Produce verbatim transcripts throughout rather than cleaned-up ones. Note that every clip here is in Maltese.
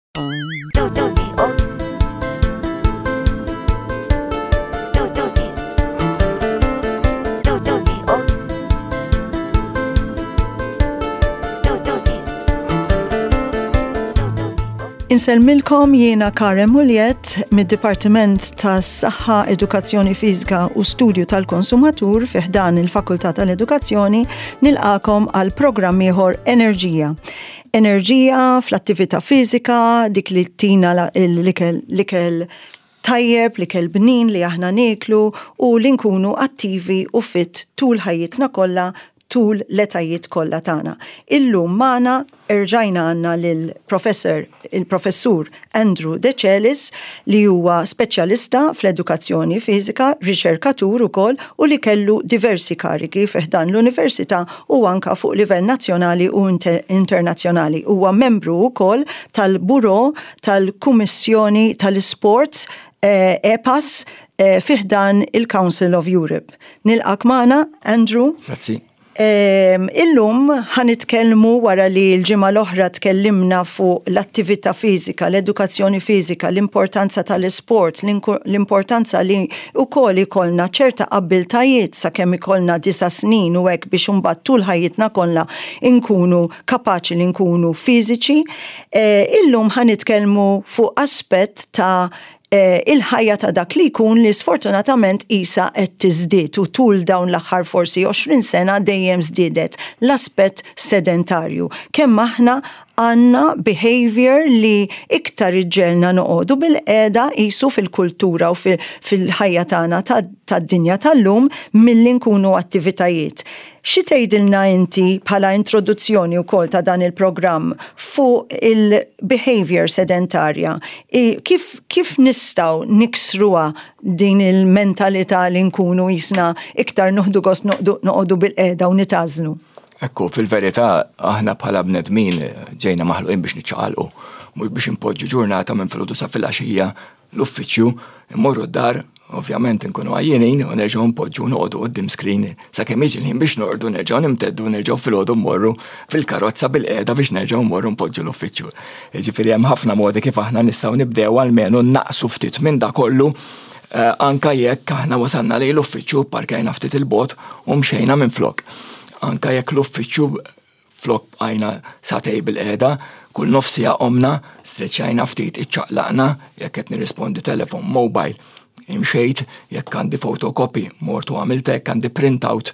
Inselmilkom jiena Karen Muljet mid-Dipartiment tas Saħħa, Edukazzjoni Fiżika u Studju tal-Konsumatur fi ħdan il-Fakultà tal-Edukazzjoni nilqakom għal programm ieħor Enerġija. Enerġija fl-attività fiżika, dik li tina l-ikel tajjeb, l-ikel bnin li aħna niklu u li nkunu attivi u fit tul ħajjitna kollha tul l-etajiet kollha tagħna. Illum magħna erġajna għandna lill-professor il-professur Andrew De Celis li huwa speċjalista fl-edukazzjoni fiżika, riċerkatur ukoll u li kellu diversi karigi fih dan l-università u anke fuq livell nazzjonali u inter internazzjonali. Huwa membru wkoll tal-Buro tal-Kummissjoni tal-Isport eh, E P A S eh, fih dan il-Council of Europe. Nilqak magħna, Andrew. Grazzi. Um, illum ħanitkellmu wara li l-ġimgħa l-oħra tkellimna fuq l-attività fiżika, l-edukazzjoni fiżika, l-importanza tal-isport, l-importanza li wkoll ikollna ċerta abbiltajiet sakemm ikollna disa snin u hekk biex imbagħad tul ħajjitna kollha nkunu kapaċi li nkunu fiżiċi. Uh, illum ħanitkellmu fuq aspett ta' Eh, il-ħajja ta' dak li jkun li sfortunatament isa qed tiżdied u tul dawn l-aħħar forsi għoxrin sena dejjem żdiedet l-aspett sedentarju. Kemm aħna għandna behavior li iktar iġġelna noqogħdu bil-qiegħda qisu fil-kultura u fil-ħajja tagħna tad-dinja tal-lum milli nkunu attivitajiet. Xi tgħidilna inti bħala introduzzjoni wkoll ta' dan il-programm fuq il-behavior sedentarja? Kif, kif nistgħu niksruha din il-mentalità li nkunu jisna iktar noħdu gost noqogħdu bil-qiegħda u nitażnu? Ekku, fil-verità aħna bħala bnedmin ġejna maħluqin biex niċċaqalqu, mhux biex impoġġu ġurnata minn filgħodu sa fil-għaxija l-uffiċċju, immorru d-dar, ovvjament nkunu għajjenin u nerġgħu npoġġu noqogħdu quddiem screen sakemm jiġi l-ħin biex noqogħdu nerġgħu nimteddu nerġgħu filgħodu mmorru fil-karozza bil-qiegħda biex nerġgħu mmorru npoġġu l-uffiċċju. Jiġifieri hemm ħafna modi kif aħna nistgħu nibdew almenu naqsu ftit minn dak kollu anke jekk aħna wasalna lejn l-uffiċċju parkejna ftit il-bogħod u mxejna minflok. Anka jekk l-uffiċċju flok għajna satej bil-qiegħda, kull nofsija qomna, streċċajna ftit iċċaqlaqna jekk qed nirrispondi telefon mobile. Imxejt jekk għandi fotokopi, mortu għamilt hekk għandi printout,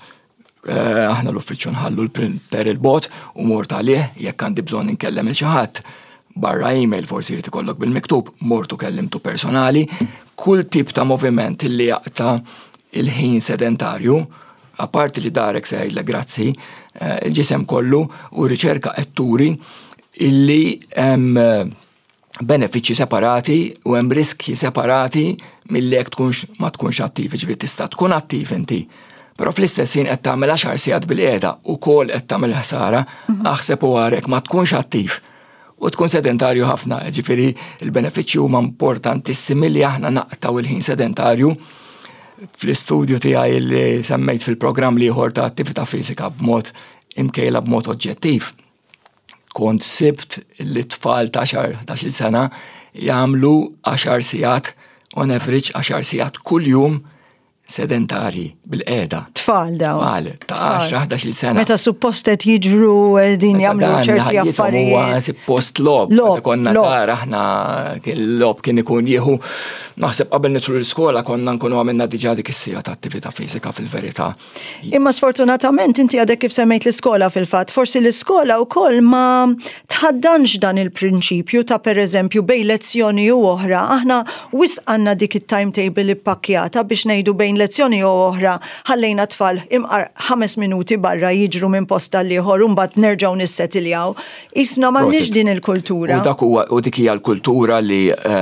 aħna l-uffiċċju nħallu l-printer il-bot u mort għalih jekk għandi bżonn inkellem il xi ħadd barra email forsi jrid ikollok bil-miktub, mortu kellimtu personali, kull tip ta' moviment li jaqta' il-ħin sedentarju. Aparti li darek sejla grazzi, il-ġisem kollu u riċerka qed turi illi hemm benefiċċji separati u hemm riski separati milli jekk tkunx ma tkunx attiv, ġifieri tista' tkun attiv inti. Però fl-istess ħin qed tagħmel għaxar sigħat bil-qiegħda ukoll qed tagħmel ħsara, aħseb u għarek ma tkunx attiv u tkun sedentarju ħafna, ġifieri il-benefiċċji huma importantissimi li aħna naqtaw il-ħin sedentarju. Fl-istudju tiegħi li semmejt fil-programm li ieħor ta' attività fiżika b'mod imkejla b'mod oġġettiv. Kont sibt li tfal ta' għaxar sena jagħmlu għaxar sigħat on average għaxar sigħat kuljum sedentari bil-qiegħda. Tfal dawn. Tfal ta' għaxar ħdax-il sena. Meta suppost qed jiġru din jagħmlu ċerti affarijiet. Huwa suppost lob. Meta konna żgħar aħna kien lob kien ikun jieħu naħseb qabel nidħlu l-iskola konna nkunu għamilna diġà dik is-sigħa ta' attività fiżika fil-verità. Imma sfortunatament inti għadek kif semmejt l-iskola fil-fatt, forsi l-iskola wkoll ma tħaddanx dan il-prinċipju ta' pereżempju bejn lezzjoni u oħra. Aħna wisq għandna dik it-timetable ippakjata biex ngħidu bejn lezzjoni u oħra ħallejna tfal imqar ħames minuti barra jiġru minn posta l-ieħor u mbagħad nerġgħu nissetiljaw. Isna m'għandniex din il-kultura. U dak huwa u dik hija l-kultura li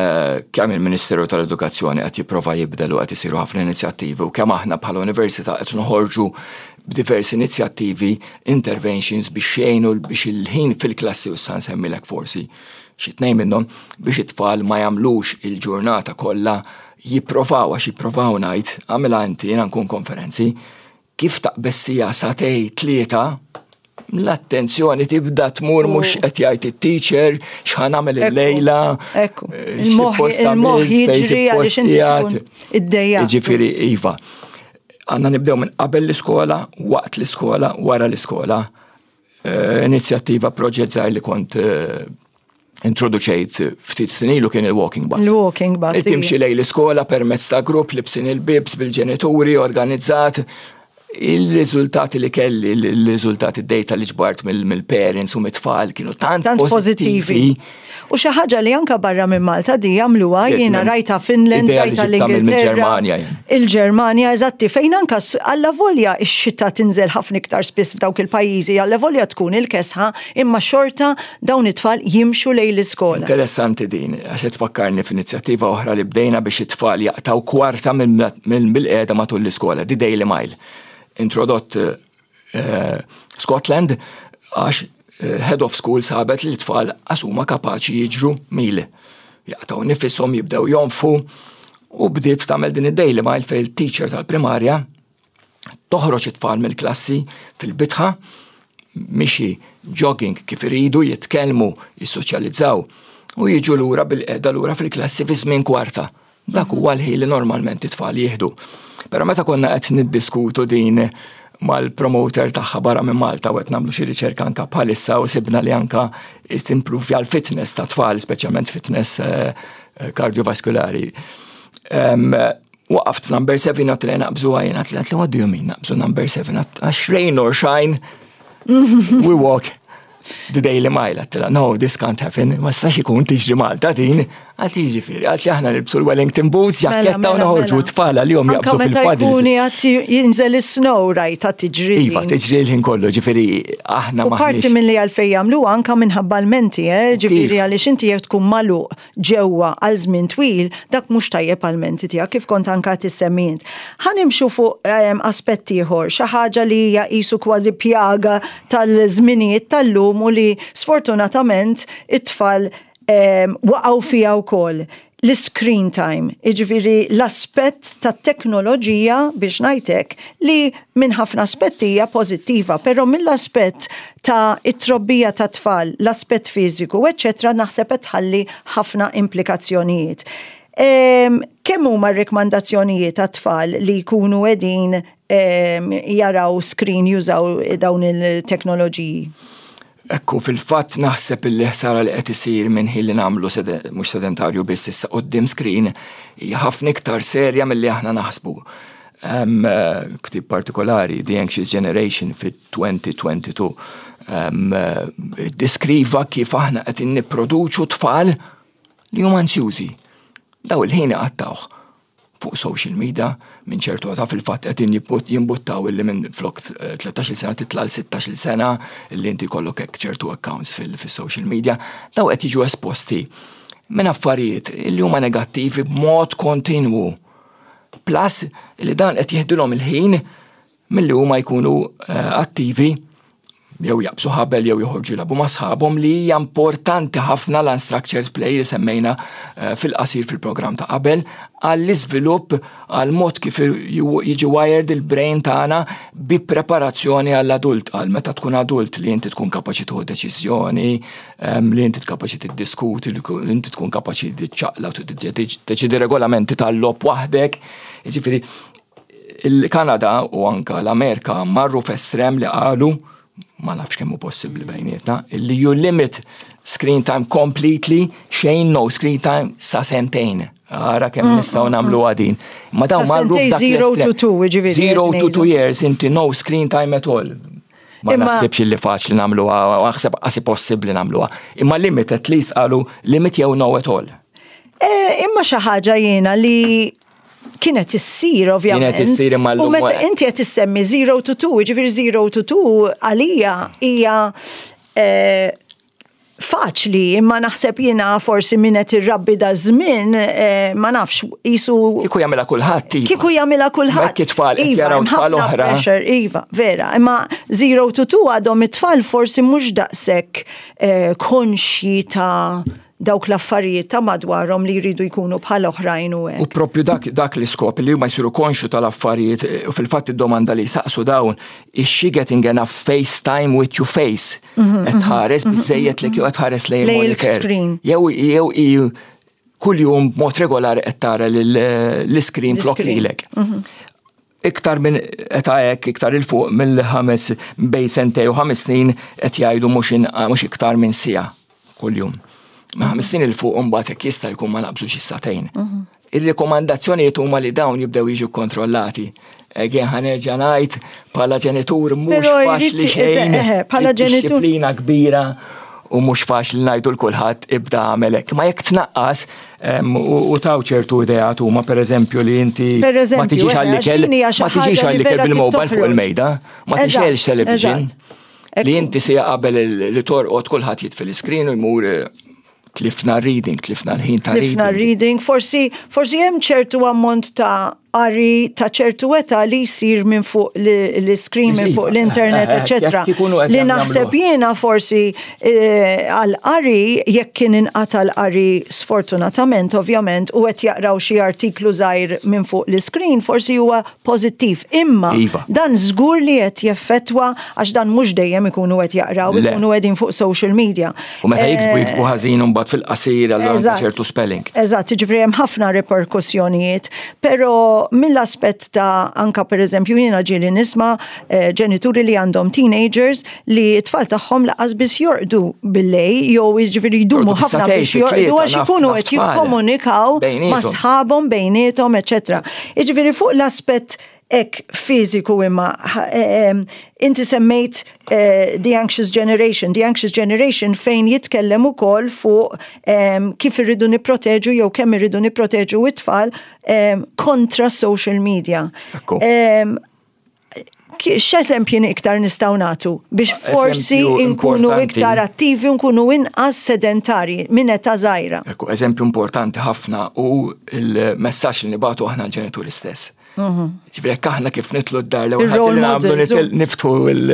kemm il-Ministeru tal-Edukazzjoni qed jipprova jibdel u qed isiru ħafna inizjattivi u kemm aħna bħala università qed noħorġu b'diversi inizjattivi, interventions biex jgħinu biex il-ħin fil-klassi u issa nsemmilek forsi xi tnejn minnhom biex it-tfal ma jagħmlux il-ġurnata kollha jipprovaw għax jipprovaw ngħid għamilha inti jiena nkun konferenzi kif taqbessija satej tlieta l-attenzjoni tibda tmur mhux qed jgħid it-teacher x'ħan nagħmel il-lejla. Ekku. Il-moħħ jiġri għaliex inti tkun iddejjaq. Jiġifieri iva. Għandna nibdew minn qabel l-iskola, waqt l-iskola, wara l-iskola. Inizjattiva proġett żgħar li kont introduċejt ftit snilu kien il-walking bus. Il-walking bus. Timxi lejn l-iskola permezz ta' grupp libsin il-bibs bil-ġenituri organizzat. Il-riżultati li kelli, il-riżultati d-dejta li ġbart mill-parents u mit-tfal kienu tant pożittivi. U xi ħaġa li anke barra minn Malta di jagħmluha jiena rajta Finland, rajta l-Ingilterra, il-Ġermanja eżatti fejn anke alla volja x-xita tinżel ħafna iktar spiss f'dawk il-pajjiżi, alla volja tkun il-kesħa imma xorta dawn it-tfal jimxu lejn l-iskola. Interessanti din, għax tfakkarni f'inizjattiva oħra li bdejna biex it-tfal jaqtaw kwarta mill-qiegħda matul l-iskola, di Daily Mile. Introdott Scotland għax head of school sabet li l-tfal għasuma kapaċi jiġru mili. Jaqtaw nifissom jibdew jonfu u bdiet tagħmel din id-Daily Mile fejn il-teacher tal-primarja toħroġ it-tfal mill-klassi fil-bitħa mixi jogging kif iridu jitkellmu, jissoċjalizzaw u jiġu lura bil-qiegħda lura fil-klassi fi żmien kwarta. Dak huwa l-ħin li normalment it-tfal jieħdu. Però meta konna qed niddiskutu din mal-promoter tagħha barra minn Malta u qed nagħmlu xi riċerka anke bħalissa u sibna li anke timprovja l-fitness ta' tfal, speċjalment fitness kardiovaskulari. Waqaft f'number seven għat li naqbżu għajn, għat li what do you mean naqbżu number seven, għax rain or shine, we walk the Daily Mile. Għattila, no, this can't happen, ma s-sax ikun tiġri Malta din, għal tiġi firri, għal li aħna nilbsu l-Wellington boots, jakketta u noħorġu tfala li jom jaqbżu fil-padis. Anka meta jkuni għat jinżel is-snow rajt għat tiġri. Iva, tiġri l-ħin kollu, ġifiri, aħna maħniex. U parti minn li għalfej jagħmlu anka minħabba l-menti, ġifiri għaliex inti jekk tkun magħluq ġewwa għal żmien twil, dak mhux tajjeb għall-menti tiegħek kif kont anka tissemmint. Ħanimxu fuq aspetti ieħor, xi ħaġa li hija qisu kważi pjaga tal-żminijiet tal-lum u li sfortunatament it-tfal waqgħu fiha wkoll l-screen time, iġifieri l-aspett tat-teknoloġija biex ngħidlek li minn ħafna aspetti hija pożittiva, però mill-aspett ta' it-trobbija ta' tfal, l-aspett fiżiku, eċċetra, naħseb qed tħalli ħafna implikazzjonijiet. Kemm huma r-rekomandazzjonijiet ta' tfal li jkunu qegħdin jaraw screen jużaw dawn il-teknoloġiji? Ekku, fil-fatt naħseb il-ħsara li qed isir minn ħin li nagħmlu mhux sedentarju biss issa quddiem screen hija ħafna iktar serja milli aħna naħsbu. Ktib partikolari, The Anxious Generation fit-twenty twenty-two diskriva kif aħna qed nipproduċu tfal li huma ansjużi. Daw il-ħin għattawh fuq social media minn ċertu għata fil-fatt qed jimbuttaw illi minn flok tletax-il sena titla' sitax-il sena illi inti kollok hekk ċertu accounts fil-social media, daw qed jiġu esposti minn affarijiet illi huma negattivi b'mod kontinwu. Plus illi dan qed jieħdulhom il-ħin milli huma jkunu attivi jew jaqbsu ħabel jew joħorġu jilagħbu ma' sħabhom li hija importanti ħafna l-unstructured play li semmejna fil-qasir fil-programm ta' qabel għall-iżvilupp għal mod kif jiġi wired il-brain tagħna bi preparazzjoni għall-adult għal meta tkun adult li inti tkun kapaċi tieħu deċiżjoni, li inti kapaċi tiddiskuti, li inti tkun kapaċi tiċċaqla u tiġġiedi regolamenti tal-lob waħdek. Jiġifieri il-Kanada u anke l-Amerika marru f'estrem li qalu ma nafx kemm hu possibbli bejnietna, illi you limit screen time completely, xejn no screen time sa sentejn. Ara kemm nistgħu nagħmlu għadin. Ma dawn marru f'dak zero to two, ġifieri. Zero to two years inti no screen time at all. Ma naħsibx li faċli nagħmluha, naħseb qasi possibbli nagħmluha. Imma limit at least qalu limit jew no at all. Imma xi ħaġa jiena li kienet issir ovvjament. Kienet issir imma u meta inti qed issemmi zero to two, ġifieri zero to two għalija hija faċli, imma naħseb jiena forsi min qed irrabbi da żmien ma nafx qisu kieku jagħmilha kulħadd. Kieku jagħmilha kulħadd. Mekk it-tfal qed jaraw tfal oħra. Iva, vera, imma zero to two għadhom it-tfal forsi mhux daqshekk konxji ta' dawk l-affarijiet ta' madwarhom li jridu jkunu bħal oħrajn u hekk. U propju dak dak l-iskop li huma jsiru konxu tal-affarijiet u fil-fatt id-domanda li saqsu dawn is she getting enough face time with your face? Qed ħares biżejjed li jew qed ħares lejn il-monitor. Jew jew kull jum mod regolari qed tara l-iskrin flok lilek. Iktar minn qed hekk iktar il fuq mill-ħames bejn sentej u ħames snin qed jgħidu mhux iktar minn siegħa kuljum. Ma ħames snin il fuq imbagħad hekk jista' jkun ma naqbżux is-satejn. Ir-rekomandazzjonijiet huma li dawn jibdew jiġu kontrollati. Ejja ħanerġa' ngħid bħala ġenitur mhux faċli xejn. Bħala ġenitur disciplina kbira u mhux faċli ngħidu l kulħadd ibda għamel hekk. Ma jekk tnaqqas u taw ċertu ideat huma pereżempju li inti ma tiġix għall-ikel ma tiġix għall-ikel bil-mobile fuq il-mejda, ma tixelx television. Li inti sija qabel li torqod kulħadd jitfil l-iskrin u jmur tlifna reading, tlifna l-ħin ta' reading. Tlifna reading, forsi forsi hemm ċertu ammont ta' qari ta' ċertu weta li jsir minn fuq l-screen, minn fuq l-internet, eccetera. Li naħseb jiena forsi għal-qari jekk kien inqata l-qari sfortunatament, ovvjament, u qed jaqraw xi artiklu żgħir minn fuq l-screen, forsi huwa pożittiv. Imma dan żgur li qed jeffettwa għax dan mhux dejjem ikunu qed jaqraw, ikunu qegħdin fuq social media. U meta jiktbu jiktbu ħażin u mbagħad fil-qasir għal ċertu spelling. Eżatt, jiġifieri hemm ħafna reperkussjonijiet, però mill-aspett ta' anka per eżempju jiena ġieli nisma' ġenituri li għandhom teenagers li t-tfal tagħhom laqas biss jorqdu bil-lej jew jiġifieri jdumu ħafna biex jorqdu għax ikunu qed jikkomunikaw ma' sħabhom bejniethom, eċetera. Jiġifieri fuq l-aspett ek fiziku imma inti semmejt the anxious generation, the anxious generation fejn jitkellem ukoll fuq kif irridu nipproteġu jew kemm irridu nipproteġu it-tfal kontra social media. X'eżempji iktar nistgħu nagħtu biex forsi nkunu iktar attivi u nkunu inqas sedentarji minn età żgħira. Eżempju importanti ħafna u l-messaġġ li nibagħtu aħna l-ġenituri stess. Ġifieri aħna kif nitlu d-dar l ewwel nagħmlu niftu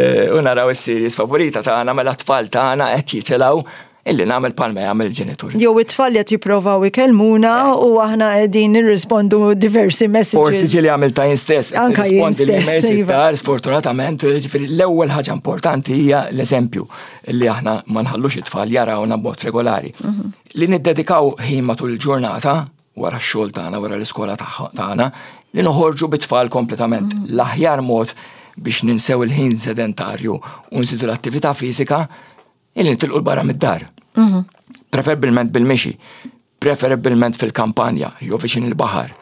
u naraw is-series favorita tagħna mela t-tfal tagħna qed jitilgħu illi nagħmel palma jagħmel il-ġenitur. Jew it-tfal qed jippruvaw ikellmuna u aħna qegħdin nirrispondu diversi messages. Forsi ġieli għamil ta' jien stess. Anke jien stess. Sfortunatament, ġifieri l-ewwel ħaġa importanti hija l-eżempju li aħna ma nħallux it-tfal jarawna b'mod regolari. Li niddedikaw ħin matul il-ġurnata wara x-xogħol tagħna, wara l-iskola tagħna, li noħorġu bit-tfal kompletament. L-aħjar mod biex ninsew il-ħin sedentarju u nsidu l-attività fiżika illi nitilqu l-barra mid-dar. Preferibilment bil-mixi, preferibilment fil-kampanja, jew viċin il-baħar.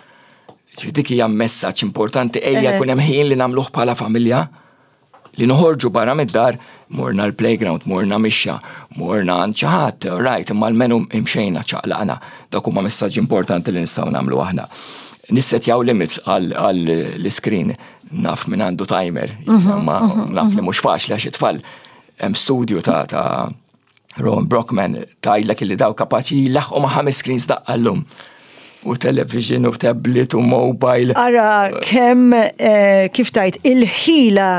Dik hija messaġġ importanti ejja jkun hemm ħin li nagħmluh bħala familja li noħorġu barra mid-dar, morna l-playground, morna mixja, morna ċaħat, right, imma l-menu imxejna ċaqlaqna. Dak huma messaġġi importanti li nistgħu nagħmlu aħna. Nissetjaw limits għall-iskrin, naf minn għandu timer, ma naf li mhux faċli għax it-tfal. Hemm studju ta' ta' Ron Brockman tajlek li daw kapaċi jilaħqu ma' ħames screens daqqallum. U television u tablet u mobile. Ara kemm kif tajt il-ħila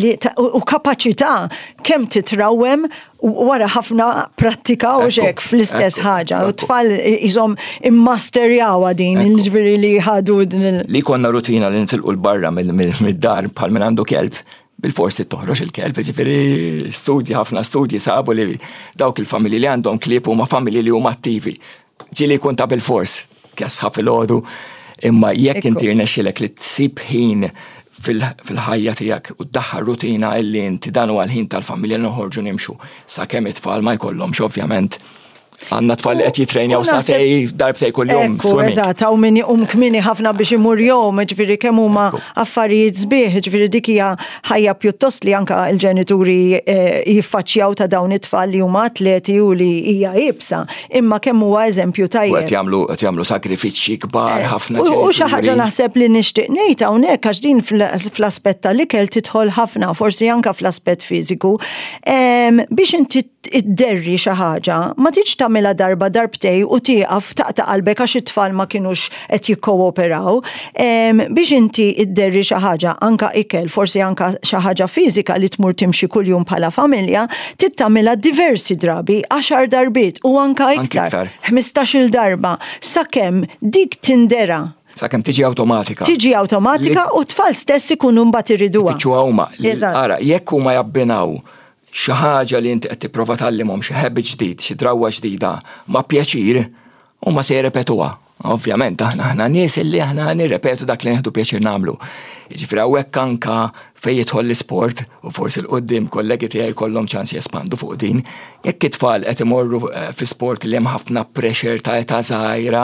u kapaċità kemm titrawem wara ħafna prattika u xek fl-istess ħaġa. U tfal iżom immasterjaw din il-ġviri li ħadu din. Li konna rutina li nitilqu l-barra mid-dar bħal minn għandu kelb. Bil-forsi toħroġ il-kelb, ġifiri studji, ħafna studji sabu li dawk il-familji li għandhom klip huma familji li huma attivi. Ġili kun ta' bil-fors, kesħa fil-ħodu, imma jekk inti rnexxilek li tsib ħin fil-ħajja tiegħek u ddaħħal rutina illi inti dan huwa l-ħin tal-familja noħorġu nimxu sakemm it-tfal ma jkollhomx ovvjament. Għanna tfal qed jitrejnjaw satej darbtej kuljum swimming. Eżatt, hawn min jqum kmieni ħafna biex imur jom, ġifieri kemm huma affarijiet sbieħ, ġifieri dik hija ħajja pjuttost li anke l-ġenituri jiffaċċjaw ta' dawn it-tfal li huma atleti u li hija ibsa, imma kemm huwa eżempju tajjeb. Qed jagħmlu qed jagħmlu sakrifiċċji kbar ħafna ġenituri. U xi ħaġa naħseb li nixtieq ngħid hawnhekk għax din fl-aspett tal-ikel tidħol ħafna, forsi anke fl-aspett fiżiku. Biex inti idderri xi ħaġa, ma tiġ tagħmilha darba darbtej u tieqaf taqta' qalbek għax it-tfal ma kinux qed jikkooperaw. Biex inti idderri xi ħaġa anka ikel, forsi anka xi ħaġa fiżika li tmur timxi kuljum bħala familja, tittamilha diversi drabi, għaxar darbiet u anka iktar, ħmistax-il darba, sakemm dik tindera. Sakemm tiġi awtomatika. Tiġi awtomatika u tfal stess ikunu mbagħad iriduha. Tiġu huma. Ara, jekk huma jabbinaw xi ħaġa li inti qed tipprova tgħallimhom xi habit ġdid, xi drawwa ġdida ma' pjaċir, huma se jirrepetuha. Ovvjament, aħna aħna nies illi aħna nirrepetu dak li nieħdu pjaċir nagħmlu. Jiġifieri hawnhekk anke fejn jidħol l-isport u forsi l-qudiem kollegi tiegħi jkollhom ċans jespandu fuq din, jekk it-tfal qed imorru fi sport li hemm ħafna pressure ta' età żgħira,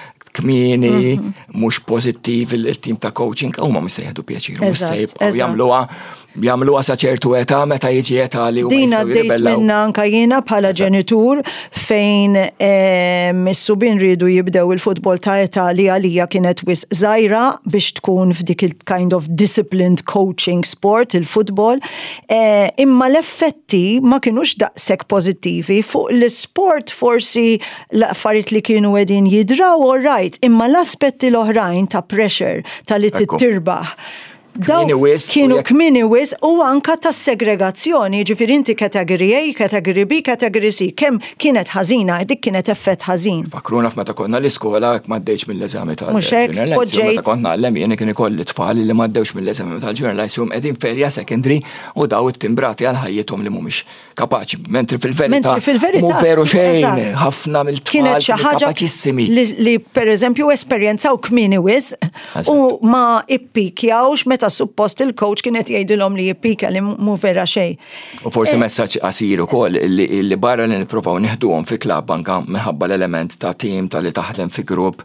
kmieni, mhux pożittiv il-tim ta' coaching, huma mhux se jieħdu pjaċir, mhux se jibqgħu jagħmluha jagħmluha sa ċertu età meta jiġi età li huma jistgħu jirbellaw. Din għaddejt minna anke jiena bħala ġenitur fejn mis-subien ridu jibdew il-futbol ta' età li għalija kienet wis żgħira biex tkun f'dik il-kind of disciplined coaching sport il-futbol, imma l-effetti ma kinux daqshekk pożittivi fuq l-isport forsi l-affarijiet li kienu qegħdin jidraw all right, imma l-aspetti l-oħrajn ta' pressure ta' li tittirbaħ. Daw kienu kmini wis u anka ta' segregazzjoni, ġifieri inti category A, category B, category C, kemm kienet ħażina, dik kienet effett ħażin. Fakruna f'meta konna l-iskola m'għaddejx mill-eżami tal-ġurnalizzjoni. Meta konna għallem jien kien ikolli tfal li m'għaddewx mill-eżami tal-ġurnalizzjoni qegħdin ferja secondary u daw it-timbrati għal ħajjithom li mhumiex kapaċi, mentri fil-verità mhu veru xejn, ħafna mill-tfal kapaċissimi. Li pereżempju esperjenzaw kmini wis u ma ippikjawx meta suppost il-coach kienet jgħidilhom li jippika li mhu vera xejn. U forsi messaġġ qasir ukoll li barra li nippruvaw nieħduhom fil-klabb anke minħabba l-element ta' tim ta' li taħdem fi grupp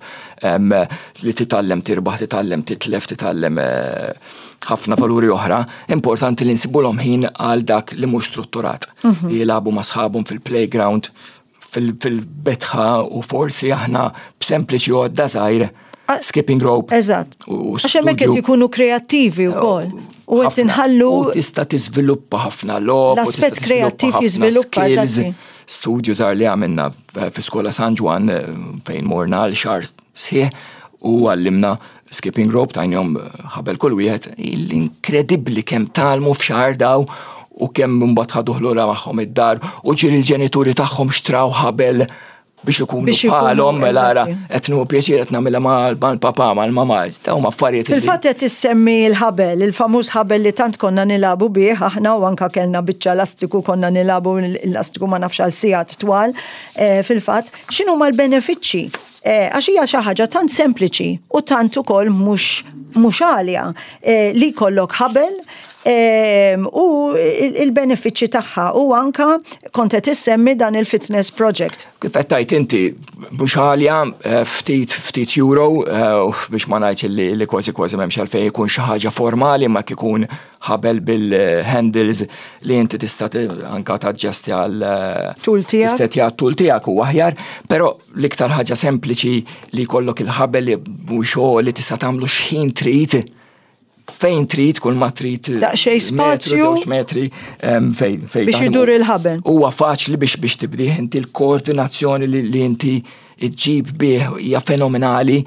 li titgħallem tirbaħ, titgħallem titlef, titgħallem ħafna valuri oħra, importanti li nsibulhom ħin għal dak li mhux strutturat. Jilagħbu ma' sħabhom fil-playground, fil-betħa u forsi aħna b'sempliċi għodda żgħir skipping rope. Eżatt. Għax hemmhekk qed ikunu kreattivi wkoll. U qed inħallu u tista' tiżviluppa ħafna logħob. L-aspett kreattiv jiżviluppa eżatt. Studju żgħar li għamilna fi skola San Juan fejn morna l xahar sħiħ u għallimna skipping rope tajnihom ħabel kull wieħed l-inkredibbli kemm talmu f'xahar daw u kemm imbagħad ħaduh lura magħhom id-dar u ġieli l-ġenituri tagħhom xtraw ħabel biex ikunu bħalhom mela qed nieħu pjaċir qed nagħmilha mal-papà mal-mamà, dawn affarijiet. Fil-fatt qed issemmi l-ħabel, il-famuż ħabel li tant konna nilagħbu bih aħna u anke kellna biċċa elastiku konna nilagħbu l-elastiku ma nafx għal sigħat twal. Fil-fatt, x'inhuma l-benefiċċji? Għax hija xi ħaġa tant sempliċi u tant ukoll mhux mhux għalja li jkollok ħabel u il-benefiċċji tagħha u anka kont qed issemmi dan il-fitness project. Kif qed tgħid inti mhux għalja ftit ftit euro biex ma ngħidx li kważi kważi m'hemmx għalfejn ikun xi ħaġa formali ma kikun ħabel bil-handles li inti tista' anke taġġesti għal tul tiegħek. Issetja tul tiegħek u aħjar, però l-iktar ħaġa sempliċi li jkollok il-ħabel li mhux li tista' tagħmlu x'ħin trid fejn trid kull ma trid daqsxejn spazju żewġ metri fejn fejn biex idur il-ħabel. Huwa faċli biex biex tibdih inti l-koordinazzjoni li inti iġġib bih hija fenomenali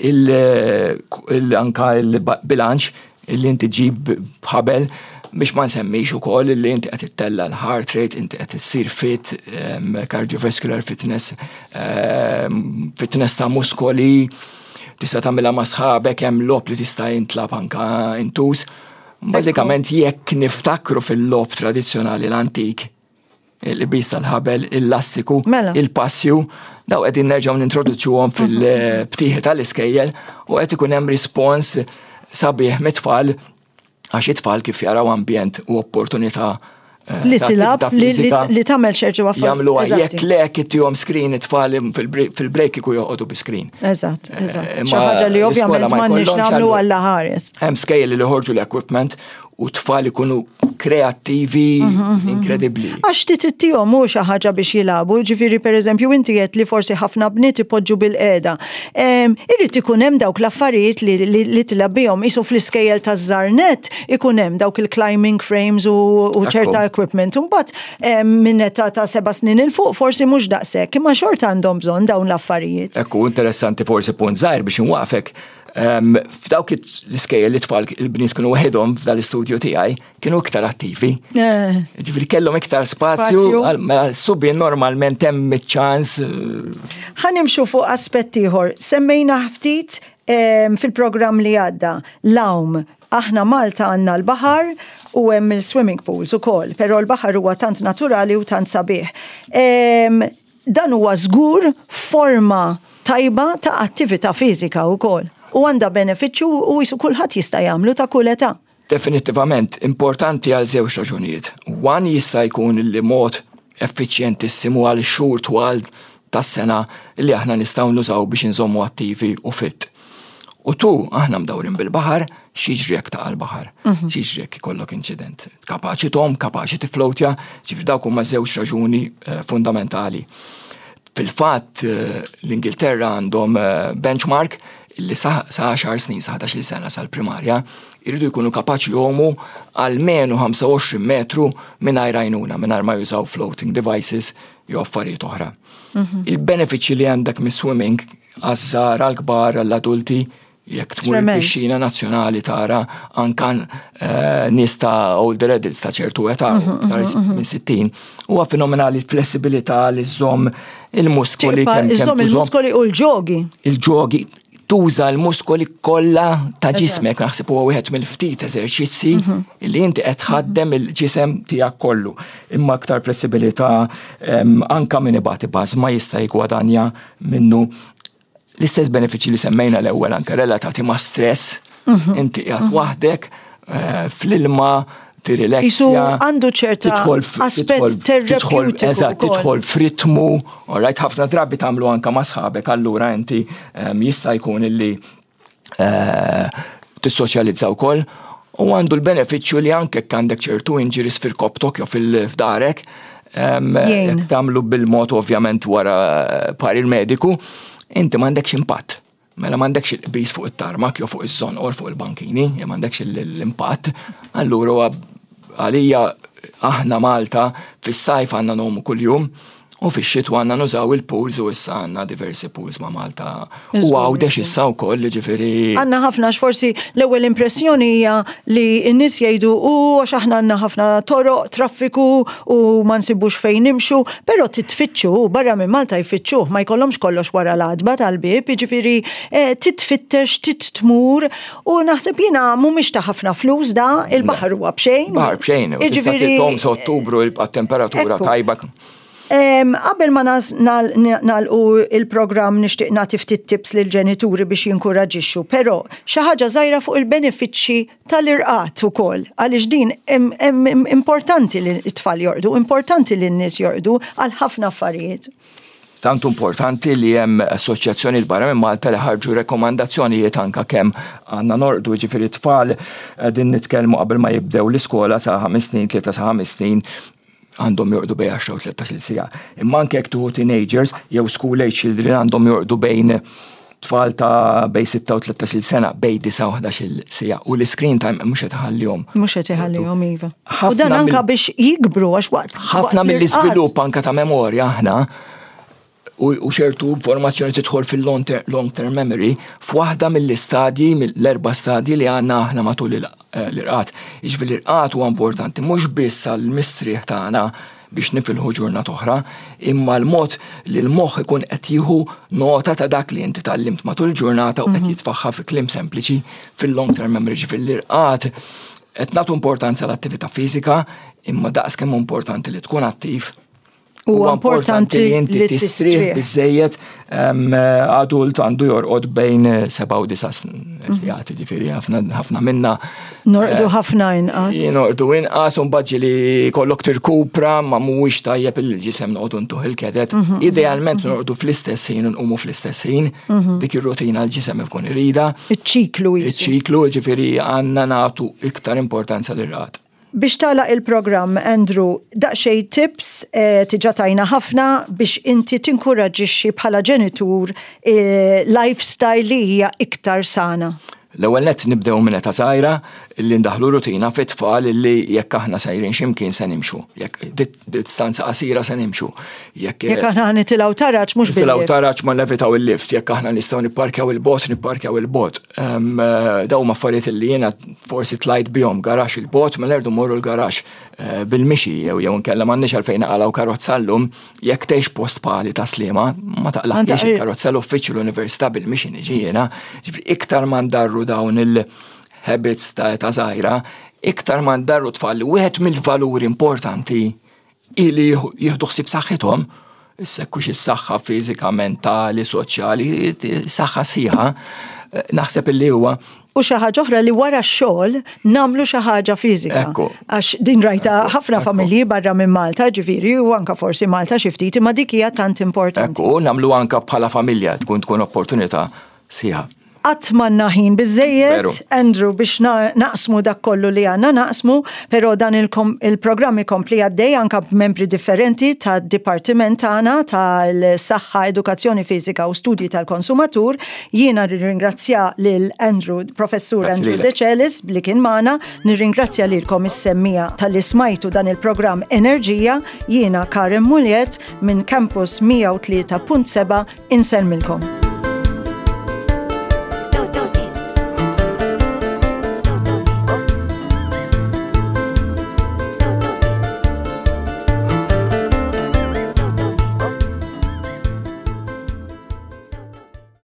il anka il-bilanċ li inti ġib b'ħabel biex ma nsemmix ukoll li inti qed ittella l-heart rate, inti qed issir fit, cardiovascular fitness, fitness ta' muskoli, tista' tagħmilha ma' sħabek hemm lob li tista' jintlab anke intuż. Bażikament jekk niftakru fil-lob tradizzjonali l-antik, il-qbiż tal-ħabel, il-lastiku, il-passju, daw qegħdin nerġgħu nintroduċuhom fil-btieħi tal-iskejjel u qed ikun hemm rispons sabiħ mit-tfal għax it-tfal kif jaraw ambjent u opportunità li tilab li tagħmel xerġu affarijiet. Jagħmluha jekk lek ittihom screen it-tfal fil-break ikun joqogħdu bi screen. Eżatt, eżatt. Xi ħaġa li ovvjament m'għandniex nagħmlu għall ħares. Hemm skejjel li ħorġu l-equipment u tfal ikunu kreattivi, inkredibbli. Għax titittijom mhu xi ħaġa biex jilagħbu, ġifieri pereżempju inti qed li forsi ħafna bniet ipoġġu bil-qiegħda. Irrid ikun hemm dawk l-affarijiet li tilab bihom isu fl-iskejjel taż-żarnet ikun hemm dawk il-climbing frames u ċerta equipment. Imbagħad minn età ta' seba' snin il fuq forsi mhux daqshekk, imma xorta għandhom bżonn dawn l-affarijiet. Ekku interessanti forsi punt żgħir biex inwaqfek. Um, f'dawk l-iskejjel li tfal il-bniet kienu waħedhom f'dal-istudju tiegħi kienu iktar attivi. Ġifieri kellhom iktar spazju, subien normalment hemm iċ-ċans. Ħanimxu fuq aspett ieħor. Semmejna ftit fil-programm li għadda l-awm. Aħna Malta għandna l-baħar u hemm il-swimming pools ukoll, però l-baħar huwa tant naturali u tant sabiħ. Dan huwa żgur forma tajba ta' attività fiżika wkoll. U għandha benefiċċju u jisu kulħadd jista' jagħmlu ta' kull età. Definitivament, importanti għal żewġ raġunijiet. Wan jista' jkun li mod effiċjentissimu għal xhur twal tas-sena li aħna nistgħu nużaw biex inżommu attivi u fit. U tu aħna mdawrin bil-baħar, x'jiġri jekk taqa' l-baħar, x'jiġri jekk ikollok inċident. Kapaċi tom, kapaċi tiflowtja, ġifieri dawk huma żewġ raġuni fundamentali. Fil-fatt l-Ingilterra għandhom benchmark illi sa għaxar snin, sa ħdax-il sena sal-primarja, jridu jkunu kapaċi jomu għalmenu ħamsa u għoxrin metru mingħajr għajnuna, mingħajr ma jużaw floating devices jew affarijiet oħra. Il-benefiċċji li għandek mis-swimming għaż-żgħar għall-kbar għall-adulti jekk tmur il-pixxina nazzjonali tara ankan nies ta' older adults ta' ċertu età minn sittin, huwa fenomenali l-flessibilità li żomm il-muskoli kemm kemm il-muskoli u l-ġogi. Il-ġogi tuża l-muskoli kollha ta' ġismek, naħseb huwa wieħed mill-ftit eżerċizzi li inti qed tħaddem il-ġisem tiegħek kollu. Imma aktar flessibilità anke min ibagħti bażma jista' jgwadanja minnu l-istess benefiċċji li semmejna l-ewwel anke relatati ma' stress. Inti qiegħed waħdek fl-ilma tirrileksja. Għandu ċerta aspett terapeutiku. Eżatt, tidħol f'ritmu. Alright, ħafna drabi tagħmlu anke ma' sħabek, allura inti jista' jkun illi tissoċjalizza wkoll. U għandu l-benefiċċju li anke jekk għandek ċertu injuries fil-koptok jew fil-fdarek, jekk tagħmlu bil-mod ovvjament wara parir mediku, inti m'għandekx impatt. Mela m'għandekx il-qbis fuq it-tarmak jew fuq iż-żon or fuq il-bankini, jew m'għandekx l-impatt, allura għalija aħna Malta fis-sajf għandna nomu kuljum u fix-xitwa għandna nużaw il-pools u issa għandna diversi pools ma' Malta. U għawdex issa wkoll ġifieri. Għandna ħafna x'forsi l-ewwel impressjoni hija li n-nies jgħidu u għax aħna għandna ħafna toroq, traffiku u ma nsibux fejn nimxu, però titfittxu barra minn Malta jfittxuh ma jkollhomx kollox wara l-għadba tal-bieb, jiġifieri titfittex, tittmur u naħseb jiena mhumiex ta' ħafna flus da, il-baħar huwa b'xejn. Baħar b'xejn, tista' tithom sa Ottubru għat-temperatura tajba. Qabel ma nagħlqu il-programm nixtieq nagħti ftit tips lill-ġenituri biex jinkoraġixxu, però xi ħaġa żgħira fuq il-benefiċċji tal-irqat ukoll għaliex din importanti li t-tfal jorqdu, importanti li n-nies jorqdu għal ħafna affarijiet. Tant importanti li hemm assoċjazzjoni barra minn Malta li ħarġu rekomandazzjonijiet anke kemm għandna norqdu ġifieri tfal din nitkellmu qabel ma jibdew l-iskola sa ħames snin, tlieta sa ħames snin għandhom jorqdu bejn għaxra u tlettax-il siegħa. Imma anke jekk tuħu teenagers jew school age children għandhom jorqdu bejn tfal ta' bejn sitta u tlettax-il sena bejn disa' u ħdax-il siegħa u l-screen time mhux qed iħallihom. Mhux qed iħallihom iva. U dan anke biex jikbru għax waqt. Ħafna mill-iżvilupp anke ta' memorja aħna u ċertu informazzjoni tidħol fil-long term memory f'waħda mill-istadji, mill-erba' stadji li għandna aħna matul l-irqat. Jiġifieri l-irqat huwa importanti mhux biss għall-mistrieħ tagħna biex nifilħu ġurnata oħra, imma l-mod li l-moħħ ikun qed jieħu nota ta' dak li inti tallimt matul il-ġurnata u qed jitfaħħa fi kliem sempliċi fil-long term memory. Ġifieri l-irqat qed nagħtu importanza l-attività fiżika, imma daqskemm importanti li tkun attiv Huwa importanti li inti li tistrieħ tistrieħ. biżejjed adult għandu jorqod bejn seba' u disa' sigħat, ġifieri ħafna ħafna minna Norqdu ħafna inqas. Norqdu inqas u mbagħad li kollok tirkupra ma mhuwiex tajjeb il-ġisem noqogħdu ntuħ il-kedet. Idealment norqdu fl-istess ħin u nqumu fl-istess ħin, dik ir-rutina l-ġisem ikun irida. Iċ-ċiklu jisu. Iċ-ċiklu ġifieri għandna nagħtu iktar importanza lir-rat. Biex tagħlaq il-programm, Andrew, daqsxejn tips eh, tiġa tajna ħafna biex inti tinkoraġġixxi bħala ġenitur eh, lifestyle li hija iktar sana. L-ewwel nett nibdew minn ta' żgħira li ndaħlu rutina fit-tfal li jekk aħna sejrin x'imkien se nimxu, jekk distanza qasira se nimxu. Jekk Jekk aħna nitilgħu taraġġ mhux bil Nitilgħu taraġġ ma nlevitaw il-lift, jekk aħna nistgħu nipparkjaw il-bot, nipparkjaw il-bot. Daw ma affarijiet li jiena forsi tlajt bihom garax il-bot ma nerdu morru l-garax bil-mixi jew jew nkella m'għandniex għalfejn naqalgħu karozza llum, jekk tgħix post pali ta' Sliema ma taqlaqniex il-karozza l-uffiċċju l-università bil-mixi niġi jiena, ġifri iktar ma ndarru dawn il-habits ta' ta' żgħira, iktar ma ndarru tfal li wieħed mill-valuri importanti ili jieħdu ħsieb saħħithom, issekkux is-saħħa fiżika, mentali, soċjali, saħħa sħiħa, naħseb illi huwa u xi ħaġa oħra li wara x-xogħol nagħmlu xi ħaġa fiżika. Ekku. Għax din rajta ħafna familji barra minn Malta, ġifieri u anke forsi Malta xi ftit, imma dik hija tant importanti. Ekku, nagħmlu anke bħala familja tkun tkun opportunità sħiħa. Qatt m'għandna ħin biżejjed, Andrew, biex naqsmu dak kollu li għandna naqsmu, però dan il-programm ikompli għaddej anke b'membri differenti tad-dipartiment tagħna tal-saħħa, edukazzjoni fiżika u studji tal-konsumatur. Jiena nirringrazzja lil Andrew, professur Andrew De Celis li kien magħna, nirringrazzja lilkom is-semmija tal-li smajtu dan il-programm Enerġija, jiena Karen Muljet minn Campus mija u tlieta punt seba' insellmilkom.